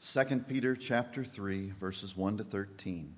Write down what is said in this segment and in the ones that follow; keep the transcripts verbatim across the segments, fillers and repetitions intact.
Second Peter chapter three, verses one to thirteen.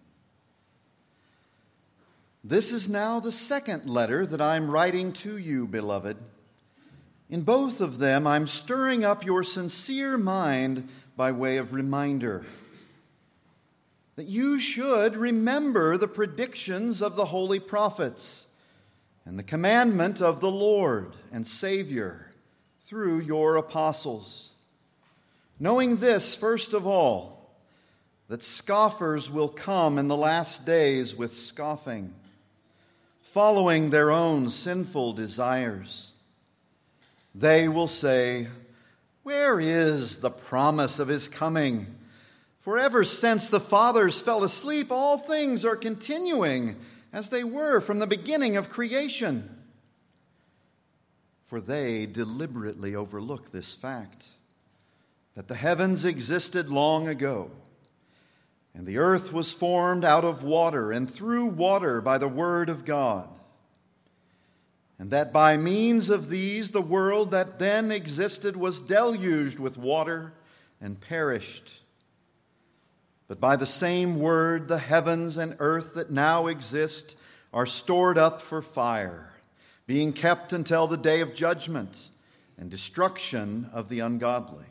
This is now the second letter that I'm writing to you, beloved. In both of them, I'm stirring up your sincere mind by way of reminder that you should remember the predictions of the holy prophets and the commandment of the Lord and Savior through your apostles. Knowing this, first of all, that scoffers will come in the last days with scoffing, following their own sinful desires. They will say, "Where is the promise of his coming? For ever since the fathers fell asleep, all things are continuing as they were from the beginning of creation." For they deliberately overlook this fact, that the heavens existed long ago, and the earth was formed out of water and through water by the word of God, and that by means of these the world that then existed was deluged with water and perished. But by the same word the heavens and earth that now exist are stored up for fire, being kept until the day of judgment and destruction of the ungodly.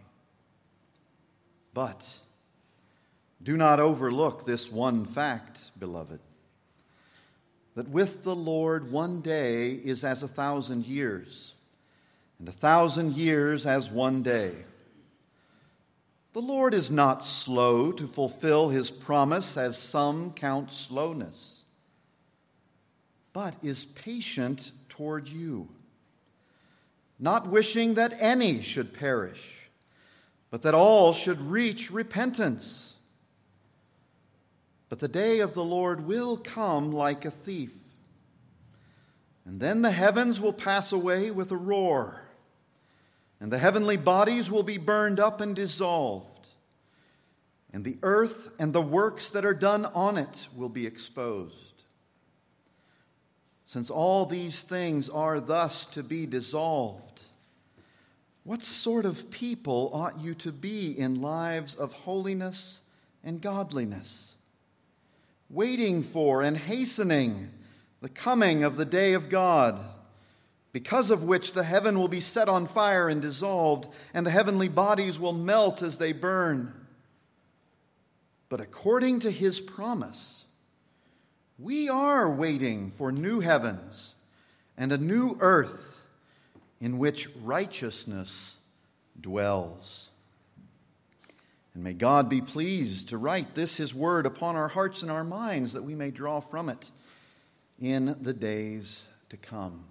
But do not overlook this one fact, beloved, that with the Lord one day is as a thousand years, and a thousand years as one day. The Lord is not slow to fulfill his promise, as some count slowness, but is patient toward you, not wishing that any should perish, but that all should reach repentance. But the day of the Lord will come like a thief. And then the heavens will pass away with a roar, and the heavenly bodies will be burned up and dissolved, and the earth and the works that are done on it will be exposed. Since all these things are thus to be dissolved, what sort of people ought you to be in lives of holiness and godliness, waiting for and hastening the coming of the day of God, because of which the heaven will be set on fire and dissolved, and the heavenly bodies will melt as they burn? But according to his promise, we are waiting for new heavens and a new earth in which righteousness dwells. And may God be pleased to write this his word upon our hearts and our minds, that we may draw from it in the days to come.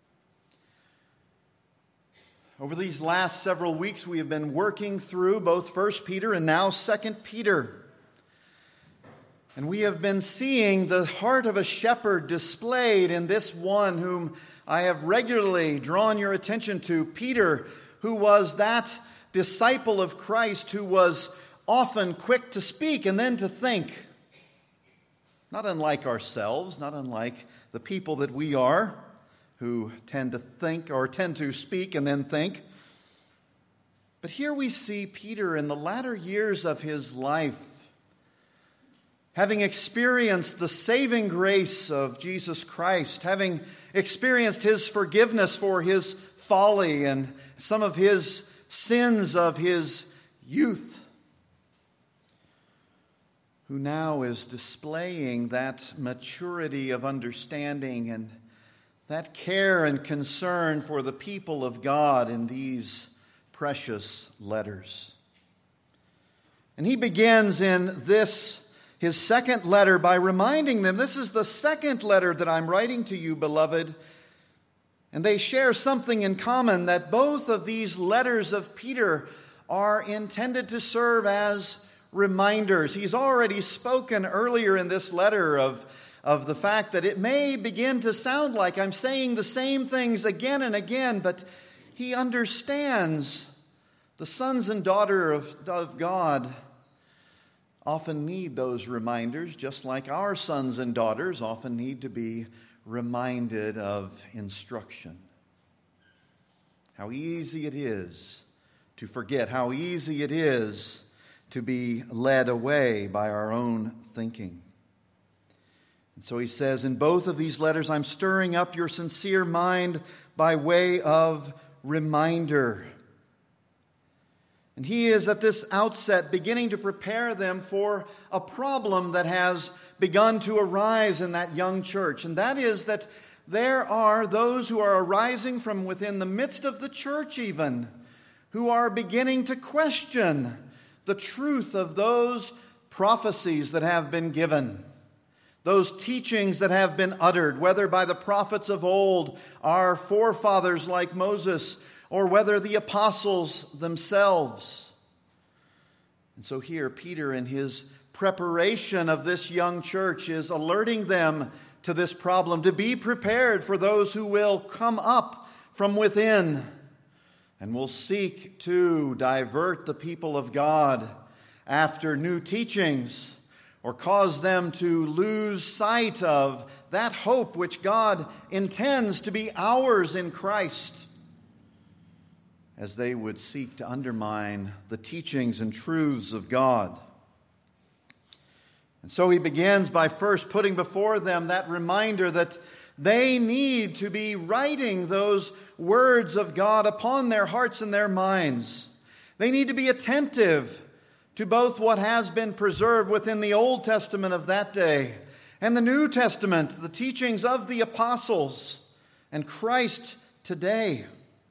Over these last several weeks, we have been working through both First Peter and now Second Peter. And we have been seeing the heart of a shepherd displayed in this one whom I have regularly drawn your attention to, Peter, who was that disciple of Christ who was often quick to speak and then to think. Not unlike ourselves, not unlike the people that we are, who tend to think or tend to speak and then think. But here we see Peter in the latter years of his life, having experienced the saving grace of Jesus Christ, having experienced his forgiveness for his folly and some of his sins of his youth, who now is displaying that maturity of understanding and that care and concern for the people of God in these precious letters. And he begins in this his second letter by reminding them, this is the second letter that I'm writing to you, beloved. And they share something in common, that both of these letters of Peter are intended to serve as reminders. He's already spoken earlier in this letter of, of the fact that it may begin to sound like I'm saying the same things again and again, but he understands the sons and daughters of, of God often need those reminders, just like our sons and daughters often need to be reminded of instruction. How easy it is to forget, how easy it is to be led away by our own thinking. And so he says, in both of these letters, I'm stirring up your sincere mind by way of reminder. And he is at this outset beginning to prepare them for a problem that has begun to arise in that young church. And that is that there are those who are arising from within the midst of the church even, who are beginning to question the truth of those prophecies that have been given, those teachings that have been uttered, whether by the prophets of old, our forefathers like Moses, or whether the apostles themselves. And so here, Peter, in his preparation of this young church, is alerting them to this problem, to be prepared for those who will come up from within and will seek to divert the people of God after new teachings, or cause them to lose sight of that hope which God intends to be ours in Christ, as they would seek to undermine the teachings and truths of God. And so he begins by first putting before them that reminder that they need to be writing those words of God upon their hearts and their minds. They need to be attentive to both what has been preserved within the Old Testament of that day and the New Testament, the teachings of the apostles and Christ today.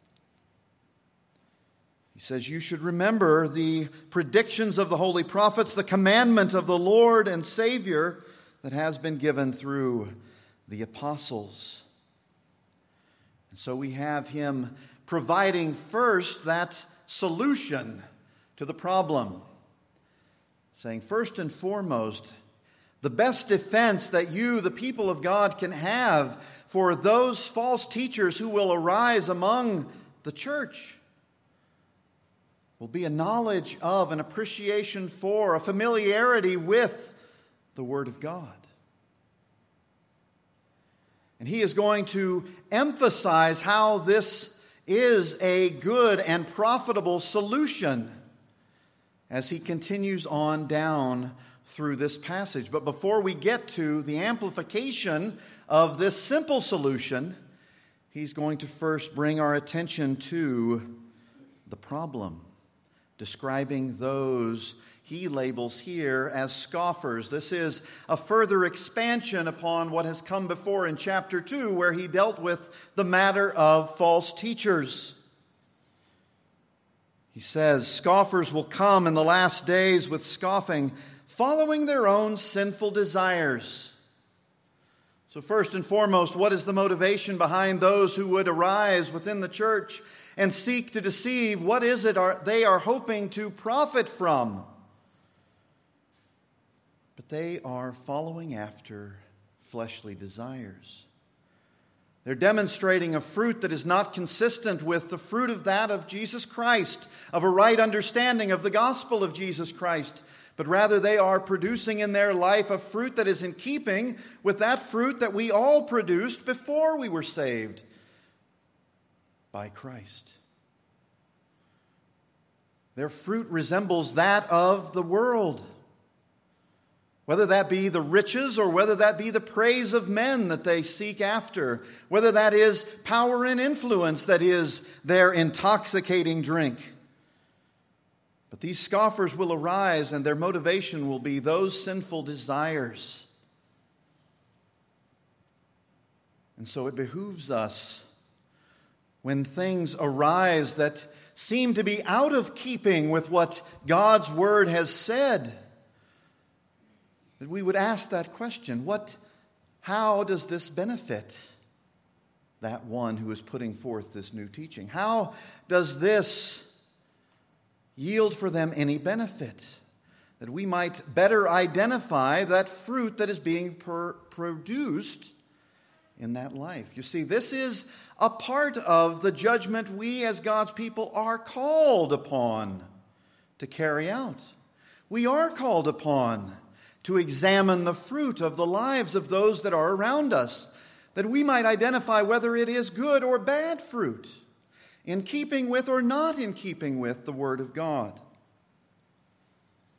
He says, you should remember the predictions of the holy prophets, the commandment of the Lord and Savior that has been given through the apostles. And so we have him providing first that solution to the problem, saying, first and foremost, the best defense that you, the people of God, can have for those false teachers who will arise among the church will be a knowledge of, an appreciation for, a familiarity with the Word of God. And he is going to emphasize how this is a good and profitable solution as he continues on down through this passage. But before we get to the amplification of this simple solution, he's going to first bring our attention to the problem, describing those he labels here as scoffers. This is a further expansion upon what has come before in chapter two, where he dealt with the matter of false teachers. He says, scoffers will come in the last days with scoffing, following their own sinful desires. So first and foremost, what is the motivation behind those who would arise within the church and seek to deceive? What is it are, they are hoping to profit from? But they are following after fleshly desires. They're demonstrating a fruit that is not consistent with the fruit of that of Jesus Christ, of a right understanding of the gospel of Jesus Christ. But rather they are producing in their life a fruit that is in keeping with that fruit that we all produced before we were saved by Christ. Their fruit resembles that of the world, whether that be the riches or whether that be the praise of men that they seek after, whether that is power and influence that is their intoxicating drink. But these scoffers will arise, and their motivation will be those sinful desires. And so it behooves us, when things arise that seem to be out of keeping with what God's Word has said, that we would ask that question: what, how does this benefit that one who is putting forth this new teaching? How does this yield for them any benefit, that we might better identify that fruit that is being per- produced in that life? You see, this is a part of the judgment we as God's people are called upon to carry out. We are called upon to examine the fruit of the lives of those that are around us, that we might identify whether it is good or bad fruit, in keeping with or not in keeping with the Word of God.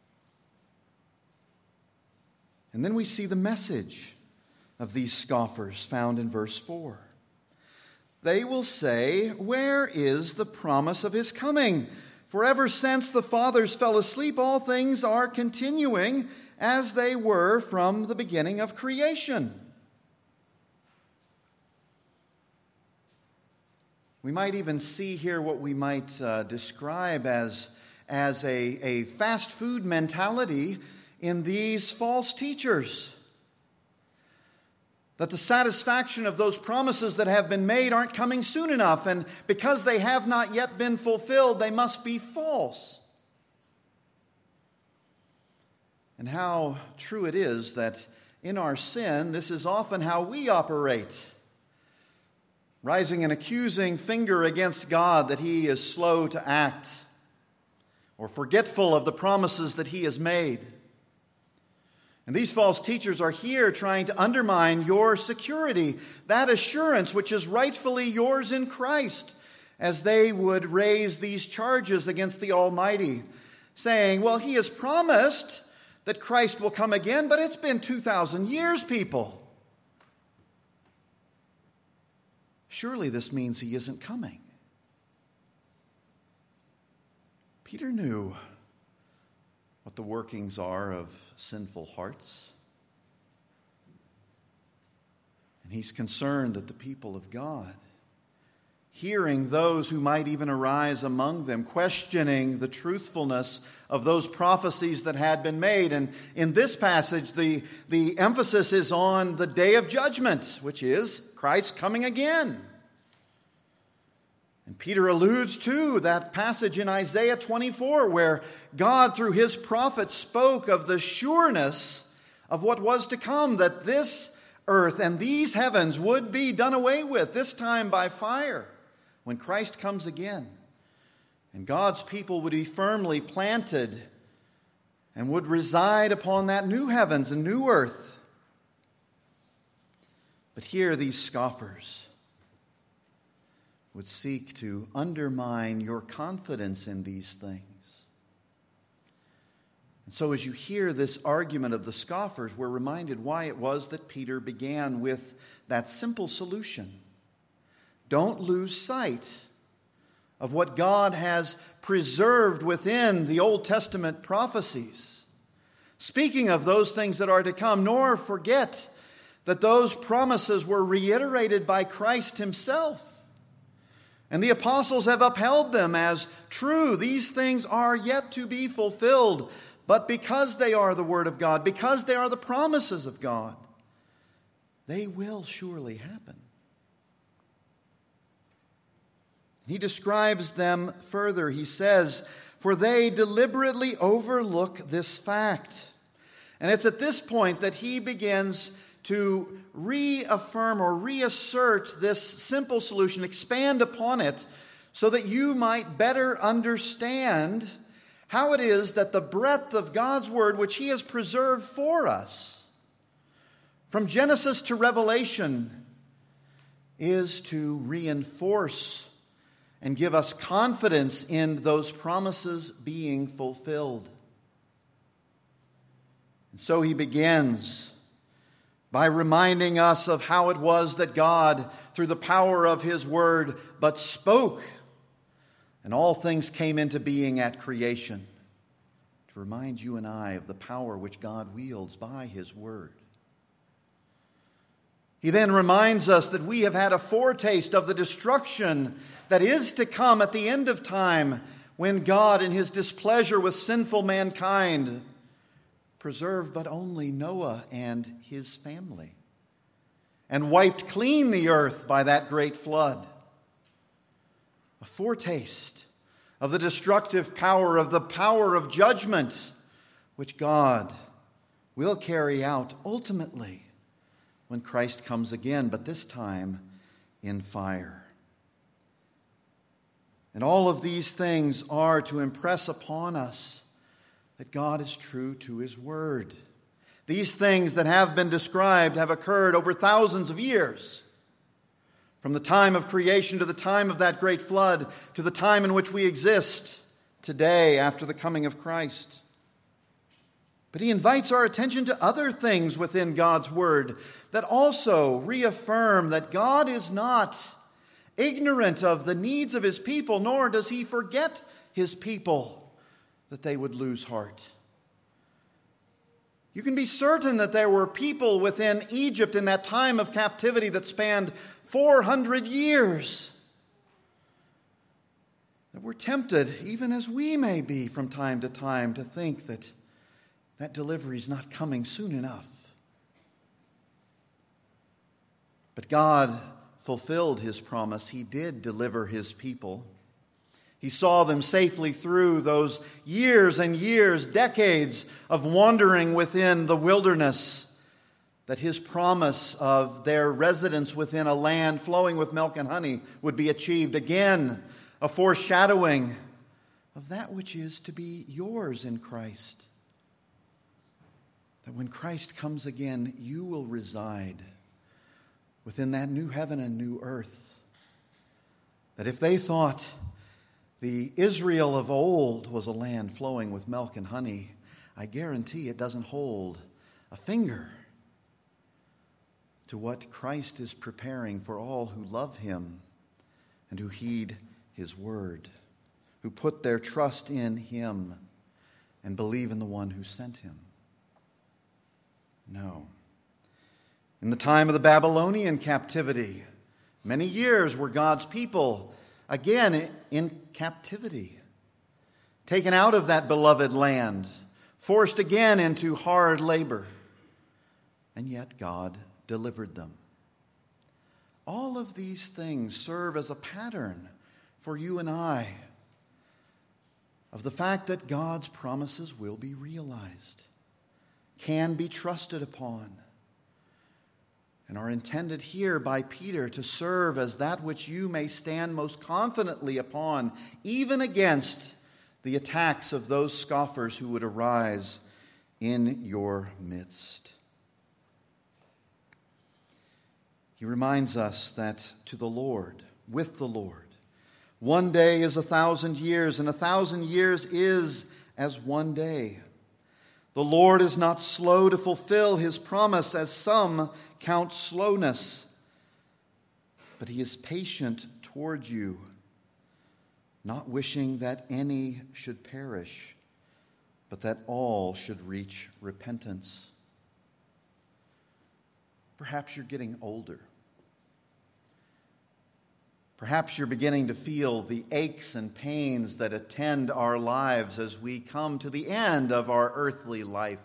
And then we see the message of these scoffers found in verse four. They will say, "Where is the promise of his coming? For ever since the fathers fell asleep, all things are continuing as they were from the beginning of creation." We might even see here what we might uh, describe as, as a, a fast food mentality in these false teachers. That the satisfaction of those promises that have been made aren't coming soon enough, and because they have not yet been fulfilled, they must be false. And how true it is that in our sin, this is often how we operate. Rising an accusing finger against God that he is slow to act, or forgetful of the promises that he has made. And these false teachers are here trying to undermine your security, that assurance which is rightfully yours in Christ, as they would raise these charges against the Almighty, saying, well, he has promised that Christ will come again, but it's been two thousand years, people. Surely this means he isn't coming. Peter knew what the workings are of sinful hearts. And he's concerned that the people of God, hearing those who might even arise among them, questioning the truthfulness of those prophecies that had been made. And in this passage, the, the emphasis is on the day of judgment, which is Christ coming again. And Peter alludes to that passage in Isaiah twenty-four, where God, through his prophet, spoke of the sureness of what was to come, that this earth and these heavens would be done away with, this time by fire, when Christ comes again. And God's people would be firmly planted and would reside upon that new heavens and new earth. But here these scoffers would seek to undermine your confidence in these things. And so as you hear this argument of the scoffers, we're reminded why it was that Peter began with that simple solution. Don't lose sight of what God has preserved within the Old Testament prophecies. Speaking of those things that are to come, nor forget that those promises were reiterated by Christ himself. And the apostles have upheld them as true. These things are yet to be fulfilled. But because they are the Word of God, because they are the promises of God, they will surely happen. He describes them further. He says, "For they deliberately overlook this fact." And it's at this point that he begins to reaffirm or reassert this simple solution, expand upon it, so that you might better understand how it is that the breadth of God's Word, which he has preserved for us, from Genesis to Revelation, is to reinforce and give us confidence in those promises being fulfilled. And so he begins by reminding us of how it was that God, through the power of his word, but spoke, and all things came into being at creation, to remind you and I of the power which God wields by his word. He then reminds us that we have had a foretaste of the destruction that is to come at the end of time, when God, in his displeasure with sinful mankind, preserved but only Noah and his family, and wiped clean the earth by that great flood. A foretaste of the destructive power, of the power of judgment, which God will carry out ultimately when Christ comes again, but this time in fire. And all of these things are to impress upon us that God is true to his word. These things that have been described have occurred over thousands of years. From the time of creation to the time of that great flood, to the time in which we exist today after the coming of Christ. But he invites our attention to other things within God's word that also reaffirm that God is not ignorant of the needs of his people, nor does he forget his people that they would lose heart. You can be certain that there were people within Egypt in that time of captivity that spanned four hundred years that were tempted, even as we may be from time to time, to think that that delivery is not coming soon enough. But God fulfilled his promise. He did deliver his people. He saw them safely through those years and years, decades of wandering within the wilderness, that his promise of their residence within a land flowing with milk and honey would be achieved. Again, a foreshadowing of that which is to be yours in Christ. That when Christ comes again, you will reside within that new heaven and new earth. That if they thought the Israel of old was a land flowing with milk and honey, I guarantee it doesn't hold a finger to what Christ is preparing for all who love him and who heed his word, who put their trust in him and believe in the one who sent him. No. In the time of the Babylonian captivity, many years were God's people again in captivity, taken out of that beloved land, forced again into hard labor, and yet God delivered them. All of these things serve as a pattern for you and I of the fact that God's promises will be realized, can be trusted upon, and are intended here by Peter to serve as that which you may stand most confidently upon, even against the attacks of those scoffers who would arise in your midst. He reminds us that to the Lord, with the Lord, one day is a thousand years, and a thousand years is as one day. The Lord is not slow to fulfill his promise, as some count slowness, but he is patient toward you, not wishing that any should perish, but that all should reach repentance. Perhaps you're getting older. Perhaps you're beginning to feel the aches and pains that attend our lives as we come to the end of our earthly life,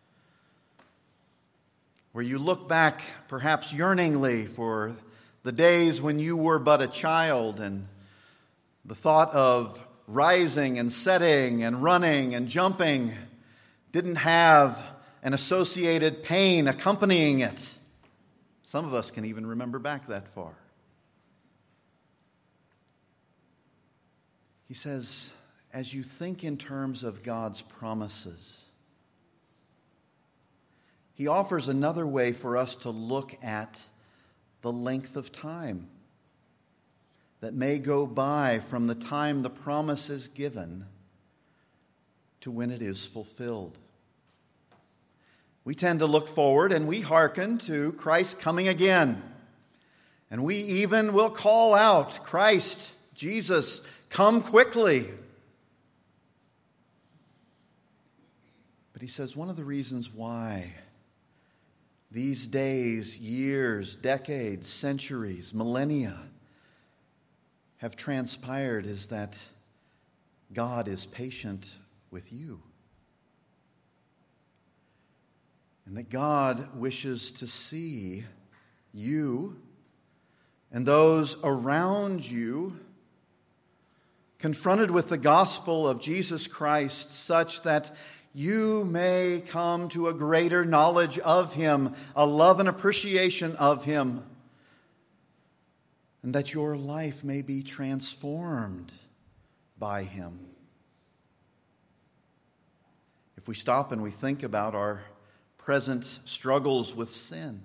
where you look back perhaps yearningly for the days when you were but a child and the thought of rising and setting and running and jumping didn't have an associated pain accompanying it. Some of us can even remember back that far. He says, as you think in terms of God's promises, he offers another way for us to look at the length of time that may go by from the time the promise is given to when it is fulfilled. We tend to look forward and we hearken to Christ coming again. And we even will call out, Christ, Jesus, come quickly. But he says one of the reasons why these days, years, decades, centuries, millennia have transpired is that God is patient with you. And that God wishes to see you and those around you confronted with the gospel of Jesus Christ such that you may come to a greater knowledge of him, a love and appreciation of him, and that your life may be transformed by him. If we stop and we think about our present struggles with sin,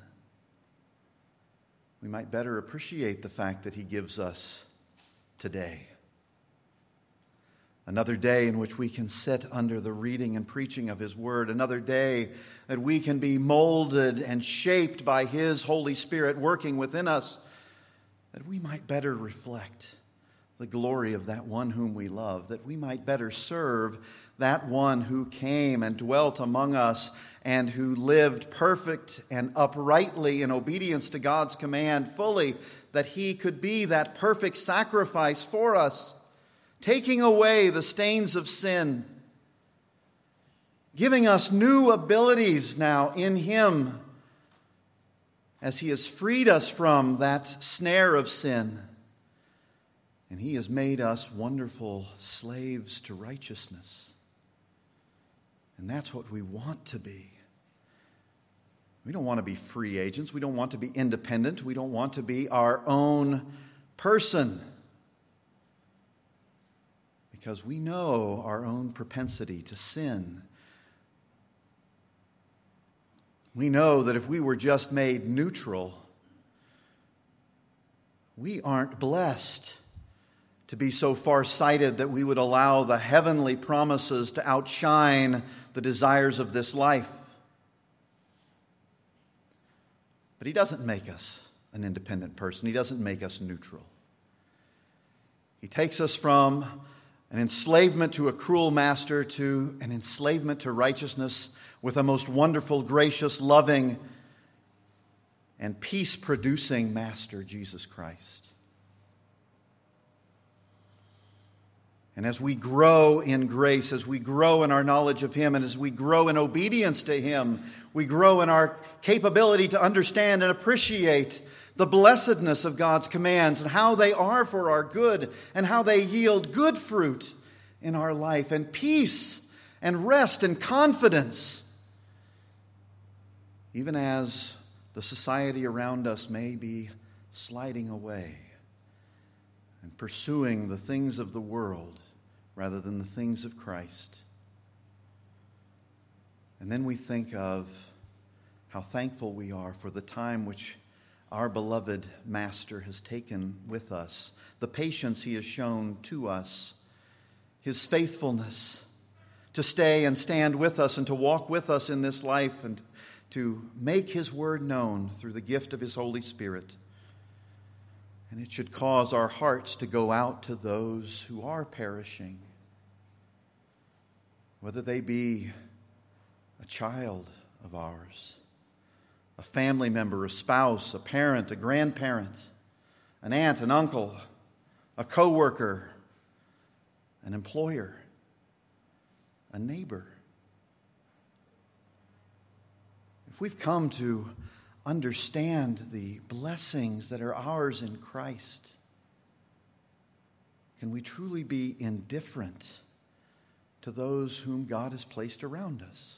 we might better appreciate the fact that he gives us today Another day in which we can sit under the reading and preaching of His Word. Another day that we can be molded and shaped by His Holy Spirit working within us, that we might better reflect the glory of that one whom we love, that we might better serve that one who came and dwelt among us and who lived perfect and uprightly in obedience to God's command fully, that He could be that perfect sacrifice for us, taking away the stains of sin, giving us new abilities now in Him as He has freed us from that snare of sin. And He has made us wonderful slaves to righteousness. And that's what we want to be. We don't want to be free agents. We don't want to be independent. We don't want to be our own person. Because we know our own propensity to sin. We know that if we were just made neutral, we aren't blessed to be so far-sighted that we would allow the heavenly promises to outshine the desires of this life. But He doesn't make us an independent person. He doesn't make us neutral. He takes us from an enslavement to a cruel master to an enslavement to righteousness with a most wonderful, gracious, loving, and peace-producing master, Jesus Christ. And as we grow in grace, as we grow in our knowledge of Him, and as we grow in obedience to Him, we grow in our capability to understand and appreciate the blessedness of God's commands and how they are for our good and how they yield good fruit in our life and peace and rest and confidence. Even as the society around us may be sliding away and pursuing the things of the world rather than the things of Christ. And then we think of how thankful we are for the time which our beloved Master has taken with us, the patience He has shown to us, His faithfulness to stay and stand with us and to walk with us in this life and to make His word known through the gift of His Holy Spirit. And it should cause our hearts to go out to those who are perishing, whether they be a child of ours, a family member, a spouse, a parent, a grandparent, an aunt, an uncle, a co-worker, an employer, a neighbor. If we've come to understand the blessings that are ours in Christ, can we truly be indifferent to those whom God has placed around us?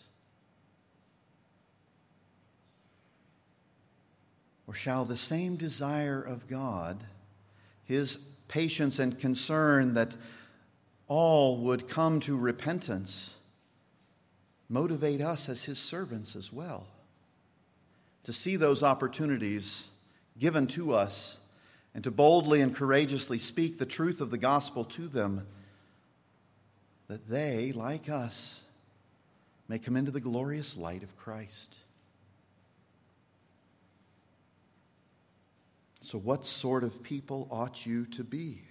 Or shall the same desire of God, His patience and concern that all would come to repentance, motivate us as His servants as well, to see those opportunities given to us and to boldly and courageously speak the truth of the gospel to them, that they, like us, may come into the glorious light of Christ. So what sort of people ought you to be?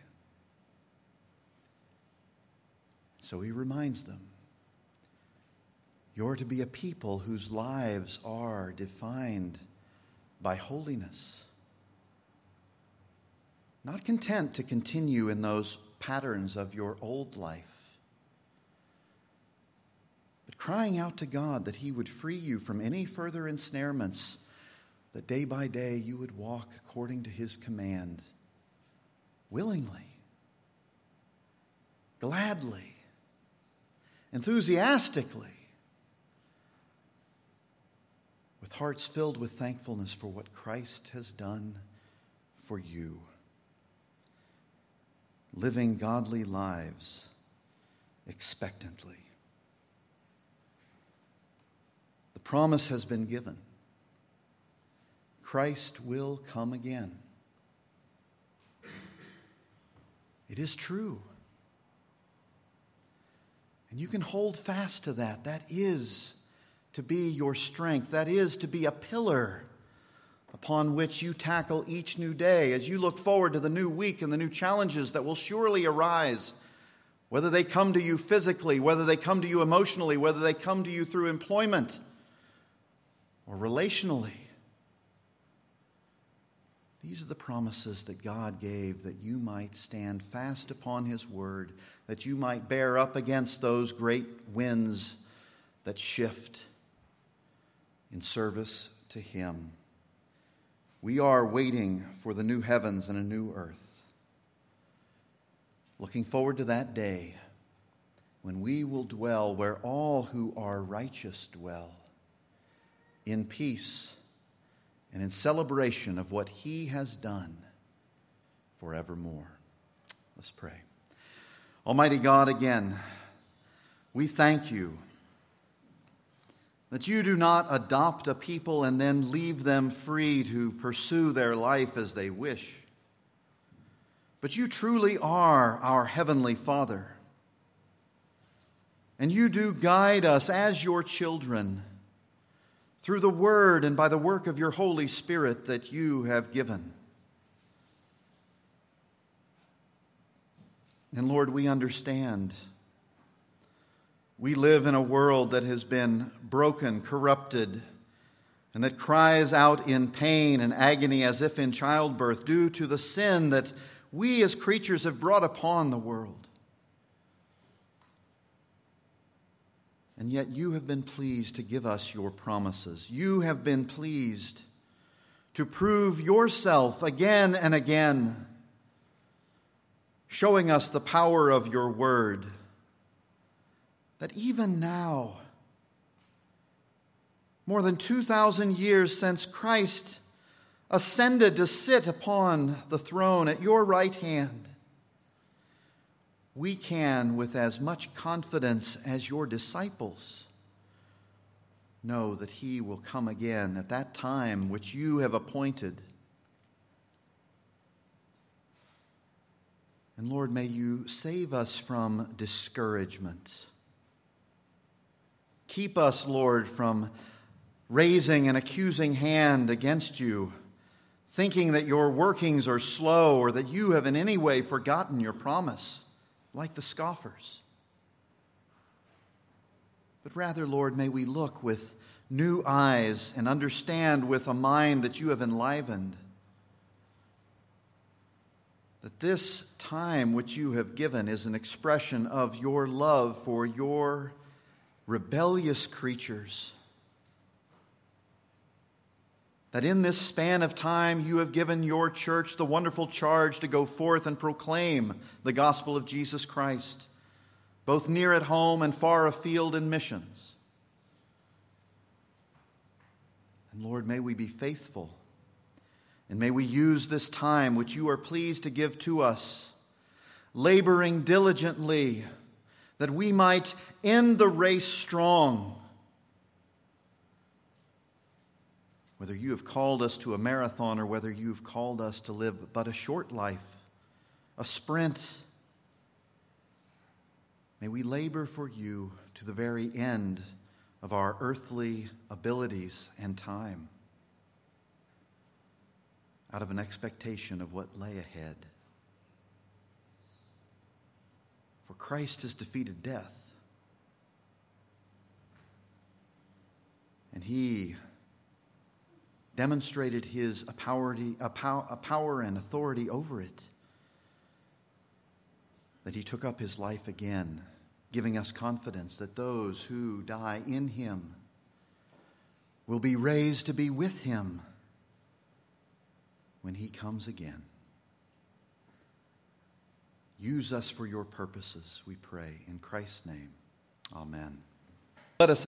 So he reminds them, you're to be a people whose lives are defined by holiness. Not content to continue in those patterns of your old life, but crying out to God that He would free you from any further ensnarements, that day by day you would walk according to His command, willingly, gladly, enthusiastically, with hearts filled with thankfulness for what Christ has done for you. Living godly lives expectantly. The promise has been given. Christ will come again. It is true. And you can hold fast to that. That is to be your strength. That is to be a pillar upon which you tackle each new day as you look forward to the new week and the new challenges that will surely arise, whether they come to you physically, whether they come to you emotionally, whether they come to you through employment or relationally. These are the promises that God gave that you might stand fast upon His word, that you might bear up against those great winds that shift in service to Him. We are waiting for the new heavens and a new earth, looking forward to that day when we will dwell where all who are righteous dwell, in peace and in celebration of what He has done forevermore. Let's pray. Almighty God, again, we thank You that You do not adopt a people and then leave them free to pursue their life as they wish, but You truly are our Heavenly Father, and You do guide us as Your children through the Word and by the work of Your Holy Spirit that You have given. And Lord, we understand. We live in a world that has been broken, corrupted, and that cries out in pain and agony as if in childbirth due to the sin that we as creatures have brought upon the world. And yet You have been pleased to give us Your promises. You have been pleased to prove Yourself again and again, showing us the power of Your word, that even now, more than two thousand years since Christ ascended to sit upon the throne at Your right hand, we can, with as much confidence as Your disciples, know that He will come again at that time which You have appointed. And Lord, may You save us from discouragement. Keep us, Lord, from raising an accusing hand against You, thinking that Your workings are slow or that You have in any way forgotten Your promise, like the scoffers. But rather, Lord, may we look with new eyes and understand with a mind that You have enlivened that this time which You have given is an expression of Your love for Your rebellious creatures. That in this span of time You have given Your church the wonderful charge to go forth and proclaim the gospel of Jesus Christ, both near at home and far afield in missions. And Lord, may we be faithful, and may we use this time which You are pleased to give to us, laboring diligently, that we might end the race strong. Whether You have called us to a marathon or whether You've called us to live but a short life, a sprint, may we labor for You to the very end of our earthly abilities and time, out of an expectation of what lay ahead. For Christ has defeated death, and He demonstrated His power, a power and authority over it, that He took up His life again, giving us confidence that those who die in Him will be raised to be with Him when He comes again. Use us for Your purposes, we pray. In Christ's name, amen. Let us